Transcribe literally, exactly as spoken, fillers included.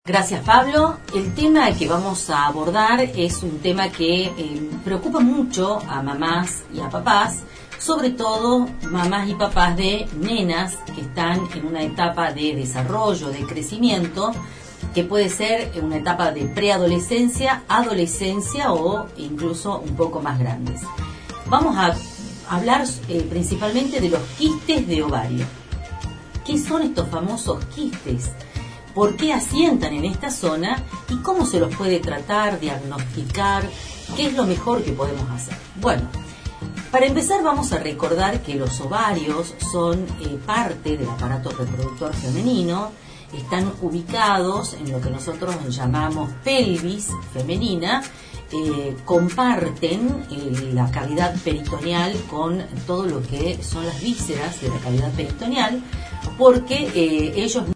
Gracias, Pablo. El tema que vamos a abordar es un tema que eh, preocupa mucho a mamás y a papás, sobre todo mamás y papás de nenas que están en una etapa de desarrollo, de crecimiento, que puede ser una etapa de preadolescencia, adolescencia o incluso un poco más grandes. Vamos a hablar eh, principalmente de los quistes de ovario. ¿Qué son estos famosos quistes? ¿Por qué asientan en esta zona? ¿Y cómo se los puede tratar, diagnosticar? ¿Qué es lo mejor que podemos hacer? Bueno, para empezar vamos a recordar que los ovarios son eh, parte del aparato reproductor femenino, están ubicados en lo que nosotros llamamos pelvis femenina, eh, comparten eh, la cavidad peritoneal con todo lo que son las vísceras de la cavidad peritoneal, porque eh, ellos